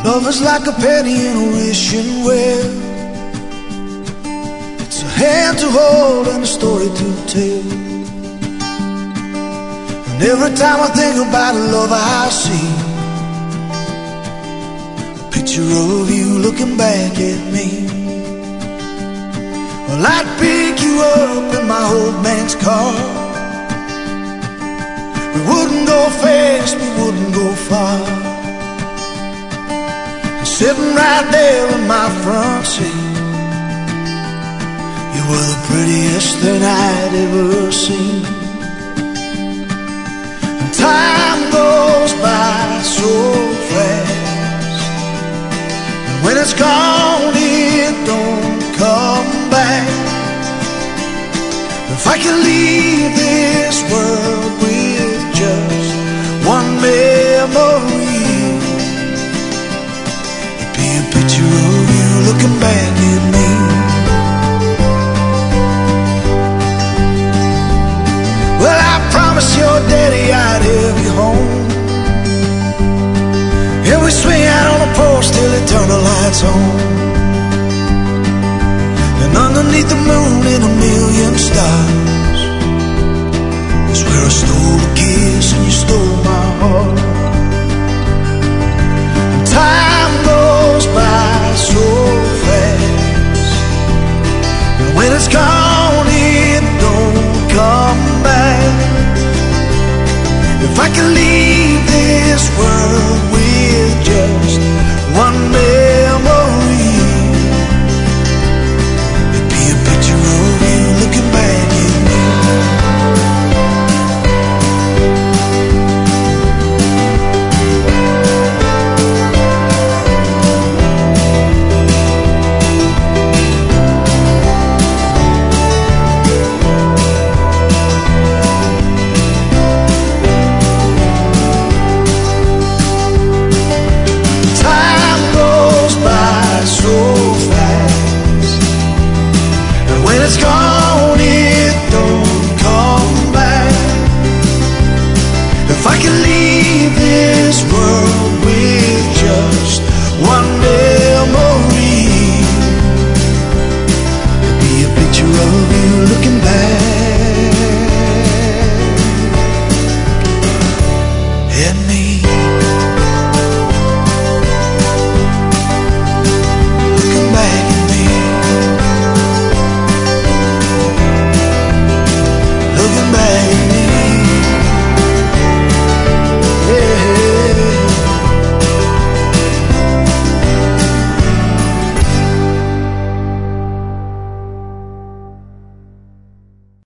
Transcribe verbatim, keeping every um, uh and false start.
Love is like a penny in a wishing well. It's a hand to hold and a story to tell. And every time I think about the love I see, a picture of you looking back at me. Well, I'd pick you up in my old man's car. We wouldn't go fast, we wouldn't go far. Sitting right there in my front seat, you were the prettiest thing I'd ever seen. And time goes by so fast, and when it's gone, it don't come back. If I could leave this world with just one memory, a picture of you looking back at me. Well, I promised your daddy I'd have you home, and we swing out on the porch till they turn the lights on. And underneath the moon and a million stars is where I stole